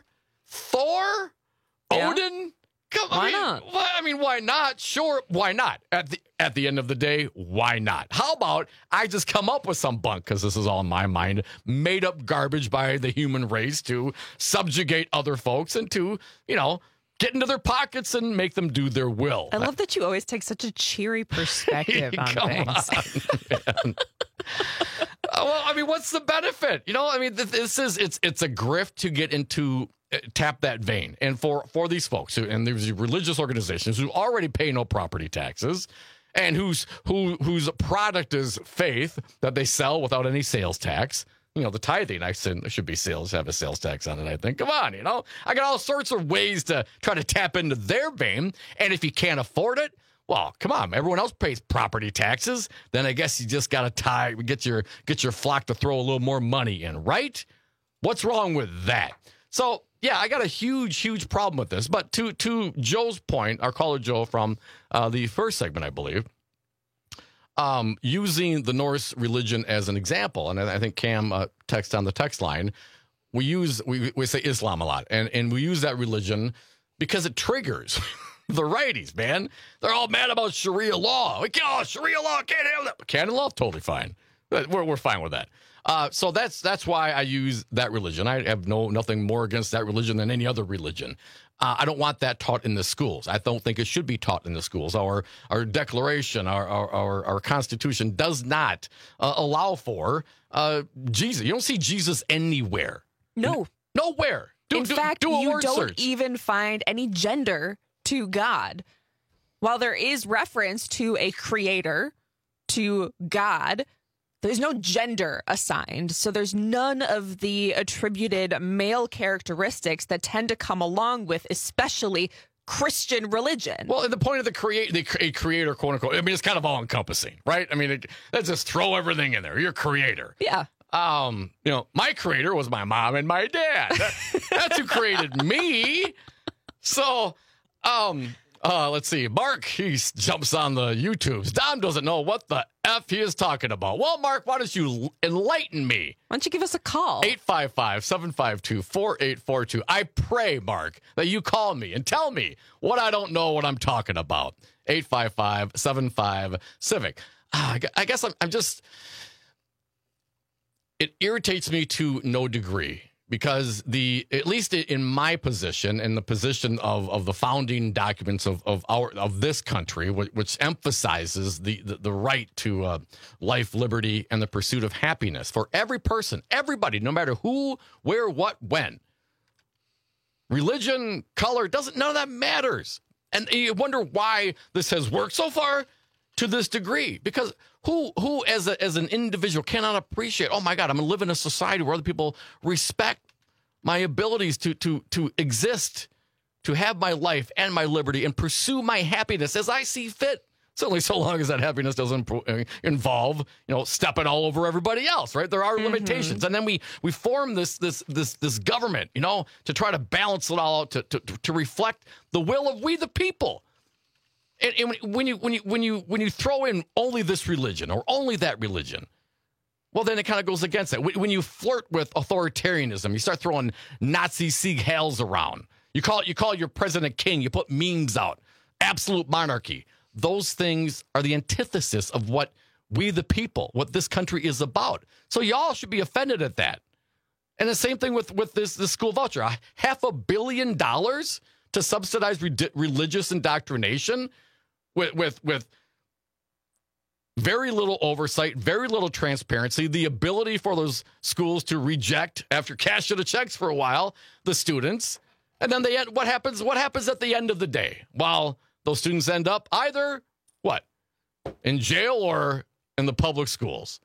Yeah. Odin? Why not? Why not? Sure, why not? At the end of the day, why not? How about I just come up with some bunk, because this is all in my mind, made up garbage by the human race to subjugate other folks and to, get into their pockets and make them do their will. I love that you always take such a cheery perspective on things. Man. Well, what's the benefit? It's a grift to get into, tap that vein. And for these folks and there's religious organizations who already pay no property taxes and whose product is faith that they sell without any sales tax. The tithing, I said there should be have a sales tax on it, I think. Come on, I got all sorts of ways to try to tap into their vein. And if you can't afford it, Well, come on. Everyone else pays property taxes. Then I guess you just got to get your flock to throw a little more money in, right? What's wrong with that? So, yeah, I got a huge problem with this. But to Joe's point, our caller Joe from the first segment, I believe, using the Norse religion as an example, and I think Cam text on the text line, we say Islam a lot, and we use that religion because it triggers the righties, man. They're all mad about Sharia law. Sharia law, can't have that. Canon law, totally fine. We're fine with that. So that's why I use that religion. I have nothing more against that religion than any other religion. I don't want that taught in the schools. I don't think it should be taught in the schools. Our Declaration, our Constitution does not allow for Jesus. You don't see Jesus anywhere. No. Nowhere. In fact, you don't even find any gender to God. While there is reference to a creator, to God, there's no gender assigned. So there's none of the attributed male characteristics that tend to come along with especially Christian religion. Well, and the point of a creator, quote unquote, I mean, it's kind of all encompassing, right? I mean, let's just throw everything in there. You're a creator. Yeah. My creator was my mom and my dad. That's who created me. So, let's see. Mark, he jumps on the YouTubes. Dom doesn't know what the F he is talking about. Well, Mark, why don't you enlighten me? Why don't you give us a call? 855-752-4842. I pray, Mark, that you call me and tell me what I don't know what I'm talking about. 855-75-CIVIC. I guess I'm just... It irritates me to no degree. Because at least in my position and the position of the founding documents of this country, which emphasizes the right to life, liberty, and the pursuit of happiness for every person, everybody, no matter who, where, what, when. Religion, color, none of that matters. And you wonder why this has worked so far to this degree. Because who as an individual cannot appreciate, oh my God, I'm going to live in a society where other people respect my abilities to exist, to have my life and my liberty and pursue my happiness as I see fit. Certainly so long as that happiness doesn't involve, stepping all over everybody else, right? There are limitations. And then we form this government, to try to balance it all out, to reflect the will of we the people. And when you throw in only this religion or only that religion, well, then it kind of goes against it. When you flirt with authoritarianism, you start throwing Nazi Sieg Heils around. You call your president king. You put memes out. Absolute monarchy. Those things are the antithesis of what we the people, what this country is about. So y'all should be offended at that. And the same thing with this school voucher. $500 million to subsidize religious indoctrination with very little oversight, very little transparency, the ability for those schools to reject, after cashing the checks for a while, the students. And then what happens at the end of the day? Well, those students end up either, in jail or in the public schools.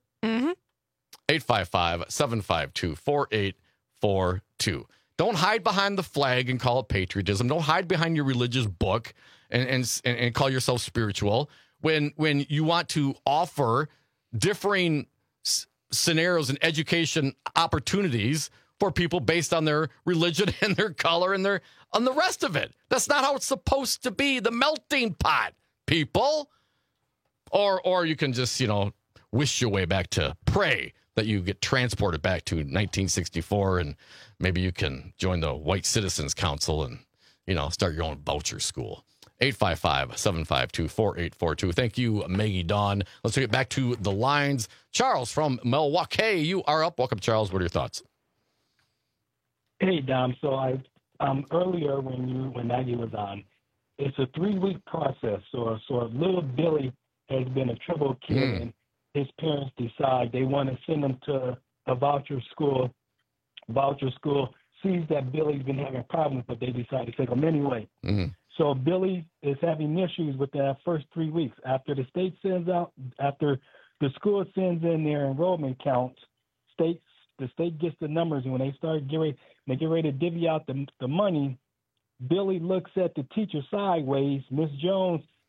855-752-4842. Don't hide behind the flag and call it patriotism. Don't hide behind your religious book and call yourself spiritual. When you want to offer differing scenarios and education opportunities for people based on their religion and their color and on the rest of it. That's not how it's supposed to be. The melting pot, people. Or you can just, wish your way back to pray that you get transported back to 1964 and maybe you can join the White Citizens Council and, start your own voucher school. 855-752-4842. Thank you, Maggie Dawn. Let's get back to the lines. Charles from Milwaukee, you are up. Welcome, Charles. What are your thoughts? Hey, Dom. So I earlier when Maggie was on, it's a 3-week process. So little Billy has been a troubled kid, and his parents decide they want to send him to a voucher school. Voucher school sees that Billy's been having problems, but they decide to take him anyway. So Billy is having issues with that first 3 weeks. After the state after the school sends in their enrollment counts, the state gets the numbers, and when they get ready to divvy out the money, Billy looks at the teacher sideways. Miss Jones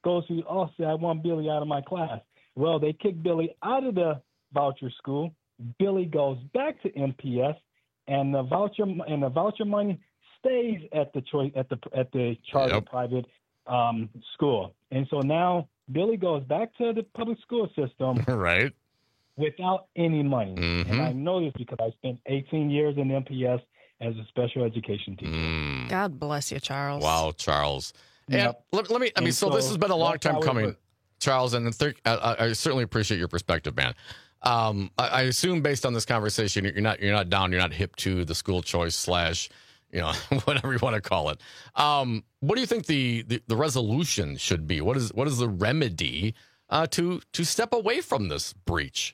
goes to, say, I want Billy out of my class. Well, they kick Billy out of the voucher school. Billy goes back to MPS, and the voucher money stays at the charter private school. And so now Billy goes back to the public school system, right, without any money. Mm-hmm. And I know this because I spent 18 years in MPS as a special education teacher. God bless you, Charles. Wow, Charles. And let me. So this has been a long time coming, Charles, and I certainly appreciate your perspective, man. I assume based on this conversation, you're not down, you're not hip to the school choice / whatever you want to call it. What do you think the resolution should be? What is the remedy to step away from this breach?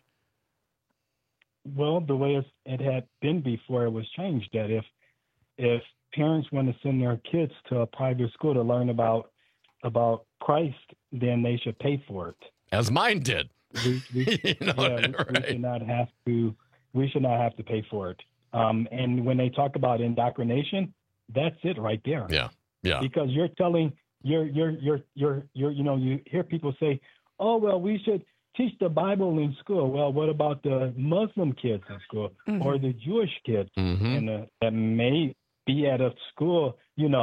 Well, the way it had been before it was changed, that if parents want to send their kids to a private school to learn about Christ, then they should pay for it. As mine did. We should not have to. We should not have to pay for it. And when they talk about indoctrination, that's it right there. Yeah. Because you're telling you hear people say, "Oh, well, we should teach the Bible in school." Well, what about the Muslim kids in school or the Jewish kids and that may be at a school?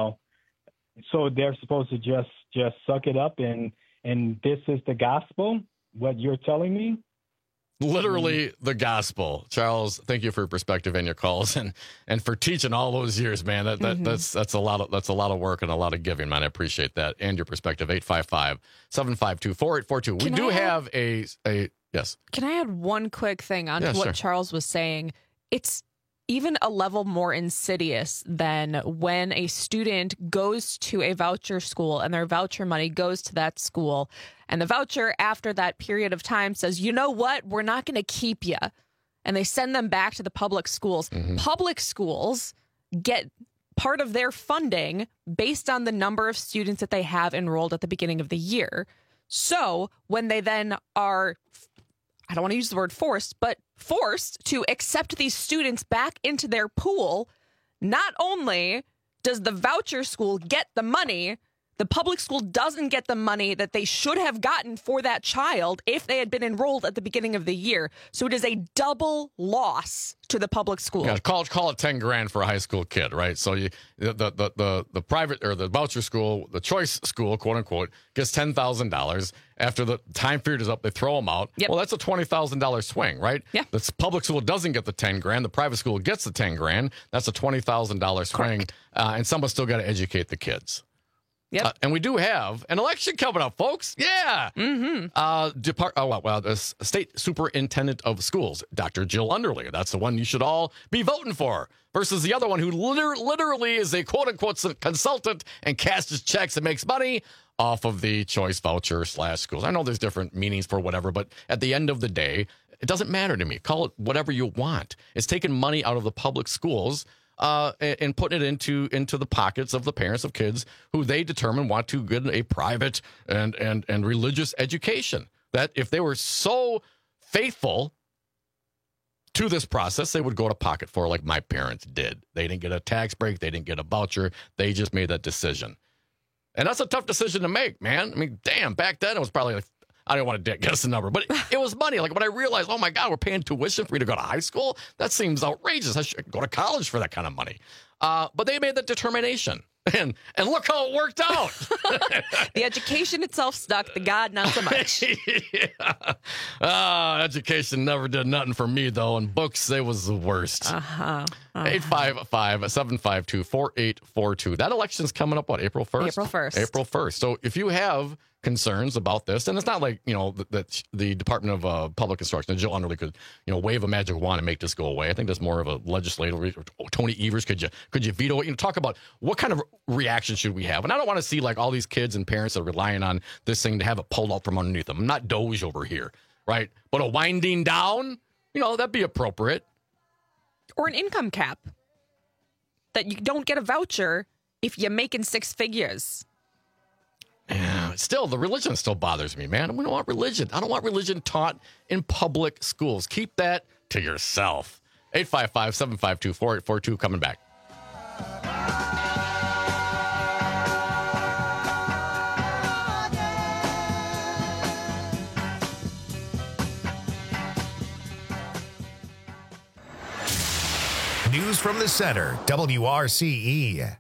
So they're supposed to just suck it up and this is the gospel. What you're telling me? Literally the gospel. Charles, thank you for your perspective and your calls and for teaching all those years, man. That's a lot of work and a lot of giving, man. I appreciate that. And your perspective. 855-752-4842. We do have a yes. Can I add one quick thing on what Charles was saying? It's even a level more insidious than when a student goes to a voucher school and their voucher money goes to that school. And the voucher, after that period of time, says, you know what? We're not going to keep you. And they send them back to the public schools. Public schools get part of their funding based on the number of students that they have enrolled at the beginning of the year. So when they then are, I don't want to use the word forced, but forced to accept these students back into their pool, not only does the voucher school get the money, the public school doesn't get the money that they should have gotten for that child if they had been enrolled at the beginning of the year. So it is a double loss to the public school. Yeah, call it $10,000 for a high school kid, right? So the private or the voucher school, the choice school, quote unquote, gets $10,000. After the time period is up, they throw them out. Yep. Well, that's a $20,000 swing, right? Yeah. The public school doesn't get the $10,000. The private school gets the $10,000. That's a $20,000 swing, and someone's still got to educate the kids. Yep. And we do have an election coming up, folks. Yeah. The State Superintendent of Schools, Dr. Jill Underly. That's the one you should all be voting for. Versus the other one who literally is a quote-unquote consultant and cashes checks and makes money off of the choice voucher / schools. I know there's different meanings for whatever, but at the end of the day, it doesn't matter to me. Call it whatever you want. It's taking money out of the public schools and putting it into the pockets of the parents of kids who they determine want to get a private and religious education. That if they were so faithful to this process, they would go to pocket for like my parents did. They didn't get a tax break. They didn't get a voucher. They just made that decision. And that's a tough decision to make, man. I mean, damn, back then it was probably like, I don't want to guess the number, but it was money. Like when I realized, oh my God, we're paying tuition for you to go to high school. That seems outrageous. I should go to college for that kind of money. But they made that determination. And look how it worked out. The education itself stuck. The God, not so much. Education never did nothing for me, though. And books, they was the worst. 855-752-4842. That election's coming up, what, April 1st? April 1st. April 1st. So if you have concerns about this, and it's not like, that the Department of Public Instruction, Jill Underly could, wave a magic wand and make this go away. I think that's more of a legislative. Tony Evers, could you veto it? Talk about what kind of reaction should we have? And I don't want to see like all these kids and parents that are relying on this thing to have it pulled out from underneath them. I'm not Doge over here, right? But a winding down, that'd be appropriate. Or an income cap that you don't get a voucher if you're making six figures. Yeah, still, the religion still bothers me, man. We don't want religion. I don't want religion taught in public schools. Keep that to yourself. 855-752-4842 coming back. News from the Center, WRCE.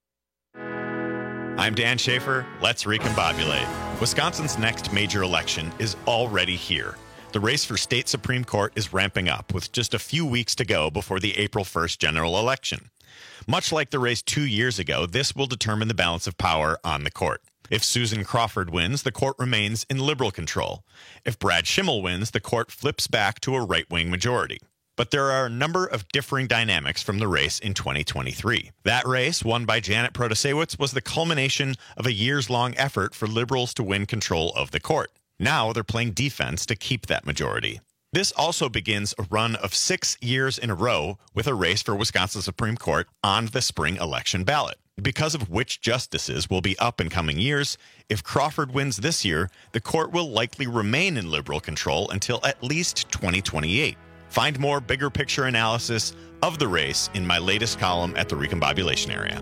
I'm Dan Schaefer. Let's recombobulate. Wisconsin's next major election is already here. The race for state Supreme Court is ramping up with just a few weeks to go before the April 1st general election. Much like the race 2 years ago, this will determine the balance of power on the court. If Susan Crawford wins, the court remains in liberal control. If Brad Schimmel wins, the court flips back to a right-wing majority. But there are a number of differing dynamics from the race in 2023. That race, won by Janet Protasiewicz, was the culmination of a years-long effort for liberals to win control of the court. Now they're playing defense to keep that majority. This also begins a run of 6 years in a row with a race for Wisconsin Supreme Court on the spring election ballot. Because of which justices will be up in coming years, if Crawford wins this year, the court will likely remain in liberal control until at least 2028. Find more bigger picture analysis of the race in my latest column at the Recombobulation Area.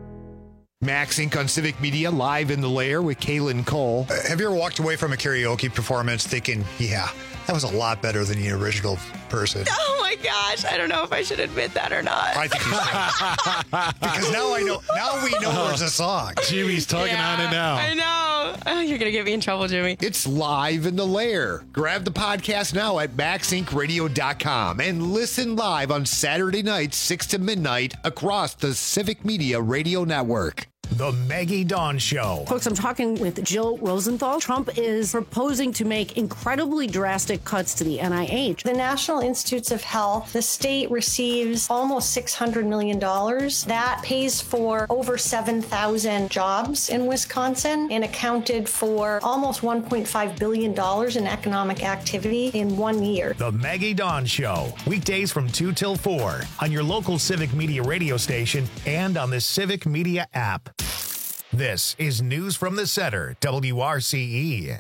Max Inc. on Civic Media, live in the lair with Kaylin Cole. Have you ever walked away from a karaoke performance thinking, yeah, that was a lot better than the original person? Oh my gosh, I don't know if I should admit that or not. I think you should. Because now we know there's a song. Jimmy's tugging on it now. I know. Oh, you're going to get me in trouble, Jimmy. It's live in the lair. Grab the podcast now at maxincradio.com and listen live on Saturday nights, 6 to midnight across the Civic Media Radio Network. The Maggie Dawn Show. Folks, I'm talking with Jill Rosenthal. Trump is proposing to make incredibly drastic cuts to the NIH. The National Institutes of Health, the state receives almost $600 million. That pays for over 7,000 jobs in Wisconsin and accounted for almost $1.5 billion in economic activity in 1 year. The Maggie Dawn Show. Weekdays from 2 till 4 on your local Civic Media radio station and on the Civic Media app. This is News from the Center, WRCE.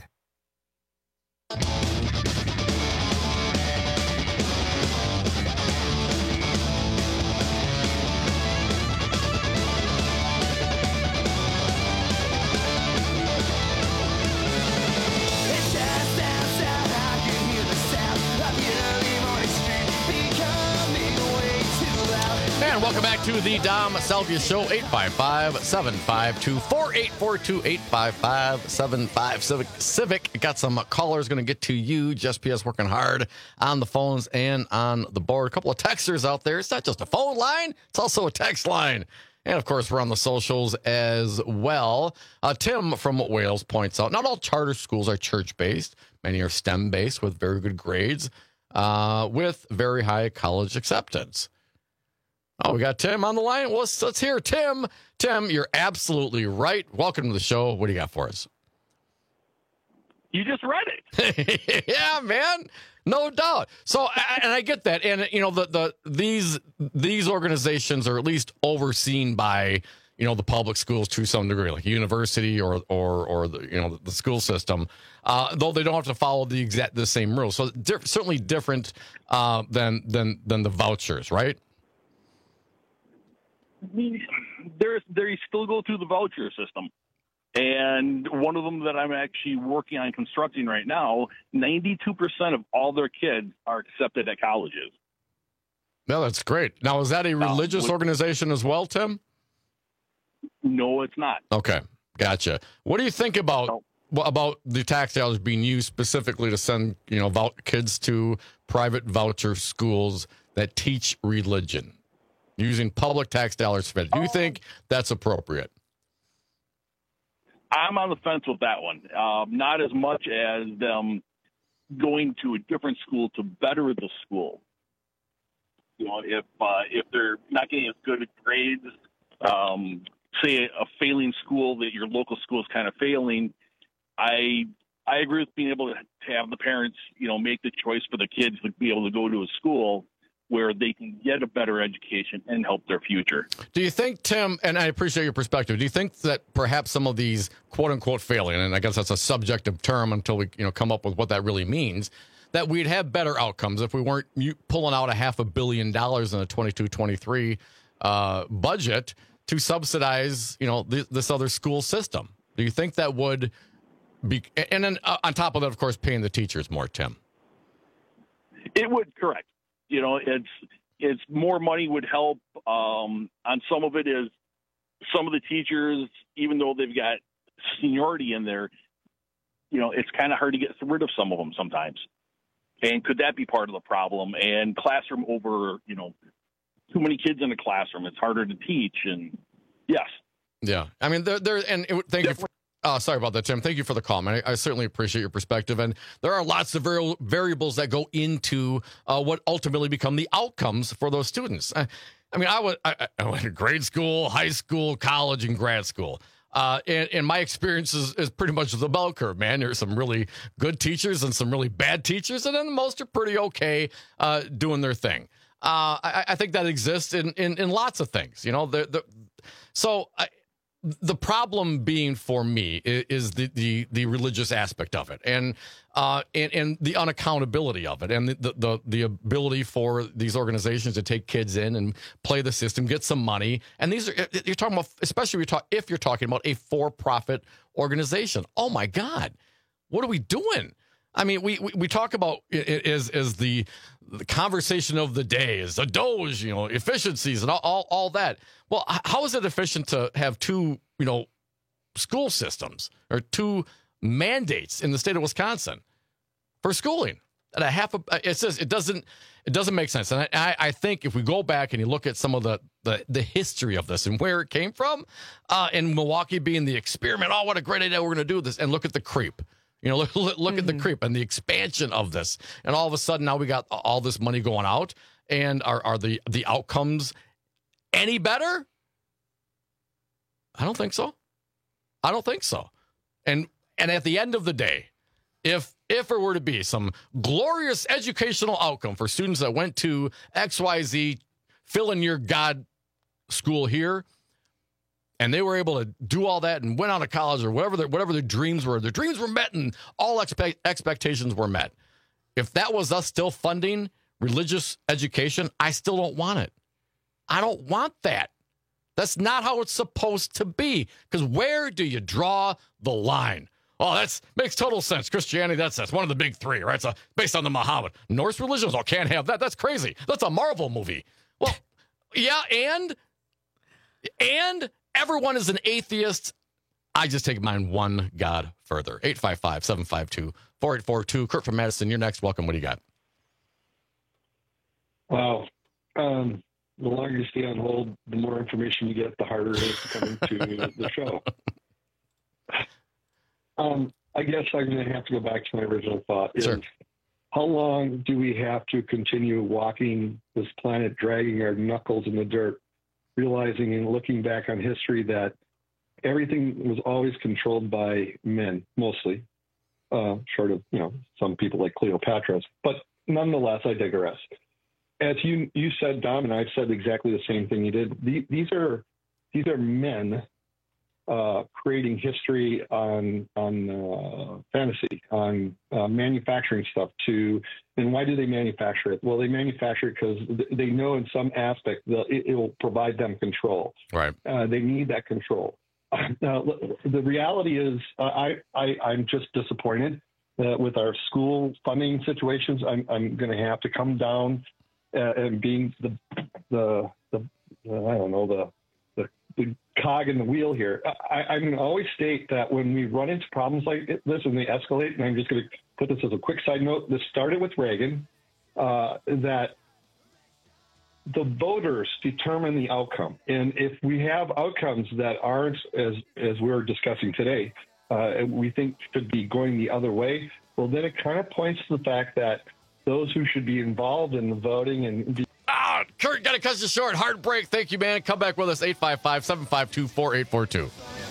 And welcome back to the Dom Salvia Show, 855-752-4842, 855-75-CIVIC. Got some callers going to get to you. Just PS working hard on the phones and on the board. A couple of texters out there. It's not just a phone line, it's also a text line. And, of course, we're on the socials as well. Tim from Wales points out, not all charter schools are church-based. Many are STEM-based with very good grades, with very high college acceptance. Oh, we got Tim on the line. Well, let's hear Tim. Tim, you're absolutely right. Welcome to the show. What do you got for us? You just read it. Yeah, man. No doubt. So, and I get that. And, you know, these organizations are at least overseen by, you know, the public schools to some degree, like a university or the, you know, the school system, though they don't have to follow the same rules. So certainly different than the vouchers, right? They still go through the voucher system. And one of them that I'm actually working on constructing right now, 92% of all their kids are accepted at colleges. No, that's great. Now, is that a religious organization as well, Tim? No, it's not. Okay, gotcha. What do you think about the tax dollars being used specifically to send, you know, kids to private voucher schools that teach religion? Using public tax dollars for it. Do you think that's appropriate? I'm on the fence with that one. Not as much as them going to a different school to better the school. You know, if they're not getting as good grades, say a failing school that your local school is kind of failing, I agree with being able to have the parents, you know, make the choice for the kids to be able to go to a school where they can get a better education and help their future. Do you think, Tim, and I appreciate your perspective, do you think that perhaps some of these quote-unquote failing, and I guess that's a subjective term until we, you know, come up with what that really means, that we'd have better outcomes if we weren't pulling out $500 million in the 22-23 budget to subsidize, you know, this other school system? Do you think that would be, and then on top of that, of course, paying the teachers more, Tim? It would, correct. You know, it's more money would help. On some of it is some of the teachers, even though they've got seniority in there, it's kind of hard to get rid of some of them sometimes. And could that be part of the problem? And classroom over, too many kids in a classroom, it's harder to teach. And yes. Yeah. I mean, thank you. Sorry about that, Tim. Thank you for the call, man. I certainly appreciate your perspective. And there are lots of variables that go into what ultimately become the outcomes for those students. I went to grade school, high school, college, and grad school. And my experience is pretty much the bell curve, man. There's some really good teachers and some really bad teachers, and then most are pretty okay doing their thing. I think that exists in lots of things, The problem being for me is the religious aspect of it, and the unaccountability of it, and the ability for these organizations to take kids in and play the system, get some money, and you're talking about, especially if you're talking about a for-profit organization. Oh my God, what are we doing? I mean, we talk about it as the conversation of the day is the Doge, efficiencies and all that. Well, how is it efficient to have two, school systems or two mandates in the state of Wisconsin for schooling? And it doesn't make sense. And I think if we go back and you look at some of the history of this and where it came from, and Milwaukee being the experiment, oh, what a great idea, we're going to do this, and look at the creep. Look at the creep and the expansion of this. And all of a sudden now we got all this money going out. And are the outcomes any better? I don't think so. And at the end of the day, if it were to be some glorious educational outcome for students that went to XYZ, fill in your God school here, and they were able to do all that and went on to college or whatever their dreams were. Their dreams were met and all expectations were met. If that was us still funding religious education, I still don't want it. I don't want that. That's not how it's supposed to be. Because where do you draw the line? Oh, that makes total sense. Christianity, that's one of the big three, right? It's based on the Muhammad. Norse religions, can't have that. That's crazy. That's a Marvel movie. Well, yeah, and everyone is an atheist. I just take mine one God further. 855-752-4842. Kurt from Madison, you're next. Welcome. What do you got? Wow. The longer you stay on hold, the more information you get, the harder it is to come into the show. I guess I'm going to have to go back to my original thought. Sure. How long do we have to continue walking this planet, dragging our knuckles in the dirt, realizing and looking back on history that everything was always controlled by men, mostly, short of, some people like Cleopatra. But nonetheless, I digress. As you said, Dom, and I've said exactly the same thing you did. These are men creating history on fantasy, on manufacturing stuff. And why do they manufacture it? Well, they manufacture it because they know in some aspect it will provide them control. Right. They need that control. Now, the reality is, I'm just disappointed with our school funding situations. I'm going to have to come down and being the cog in the wheel here. I'm going to always state that when we run into problems like this and they escalate, and I'm just going to put this as a quick side note, this started with Reagan, that the voters determine the outcome. And if we have outcomes that aren't, as we're discussing today, we think should be going the other way, well, then it kind of points to the fact that those who should be involved in the voting and Kurt, got to cut you short. Hard break. Thank you, man. Come back with us, 855-752-4842.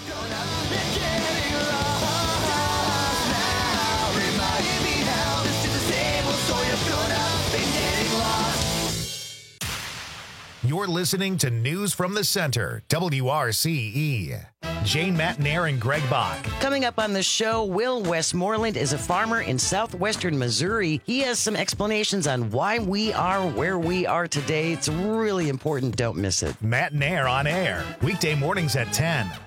You're listening to News from the Center, WRCE. Jane Matnair and Greg Bach. Coming up on the show, Will Westmoreland is a farmer in southwestern Missouri. He has some explanations on why we are where we are today. It's really important. Don't miss it. Matnair on air, weekday mornings at 10.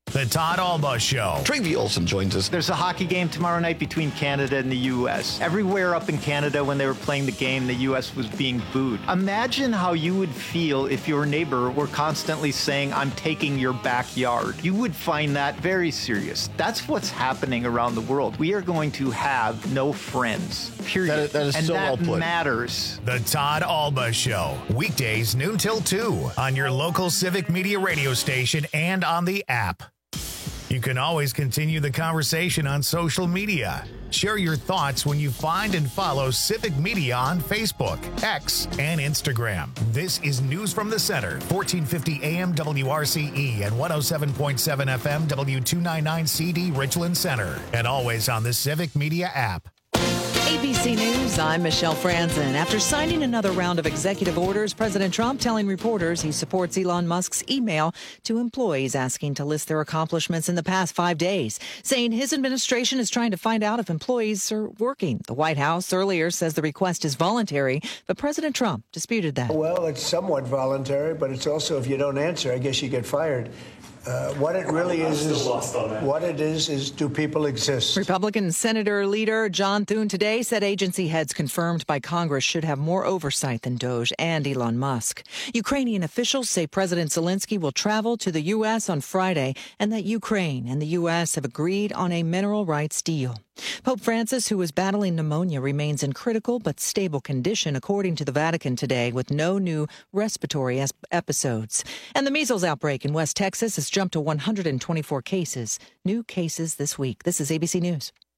The Todd Alba Show. Travi Olson joins us. There's a hockey game tomorrow night between Canada and the U.S. Everywhere up in Canada when they were playing the game, the U.S. was being booed. Imagine how you would feel if your neighbor were constantly saying, I'm taking your backyard. You would find that very serious. That's what's happening around the world. We are going to have no friends, period. That is and so that well put. matters. The Todd Alba Show. Weekdays noon till 2 on your local Civic Media radio station and on the app. You can always continue the conversation on social media. Share your thoughts when you find and follow Civic Media on Facebook, X, and Instagram. This is News from the Center, 1450 AM WRCE and 107.7 FM W299 CD Richland Center, and always on the Civic Media app. ABC News, I'm Michelle Franzen. After signing another round of executive orders, President Trump telling reporters he supports Elon Musk's email to employees asking to list their accomplishments in the past 5 days, saying his administration is trying to find out if employees are working. The White House earlier says the request is voluntary, but President Trump disputed that. Well, it's somewhat voluntary, but it's also if you don't answer, I guess you get fired. What it really is do people exist? Republican Senator Leader John Thune today said agency heads confirmed by Congress should have more oversight than DOJ and Elon Musk. Ukrainian officials say President Zelensky will travel to the U.S. on Friday and that Ukraine and the U.S. have agreed on a mineral rights deal. Pope Francis, who is battling pneumonia, remains in critical but stable condition, according to the Vatican today, with no new respiratory episodes. And the measles outbreak in West Texas has jumped to 124 cases. New cases this week. This is ABC News.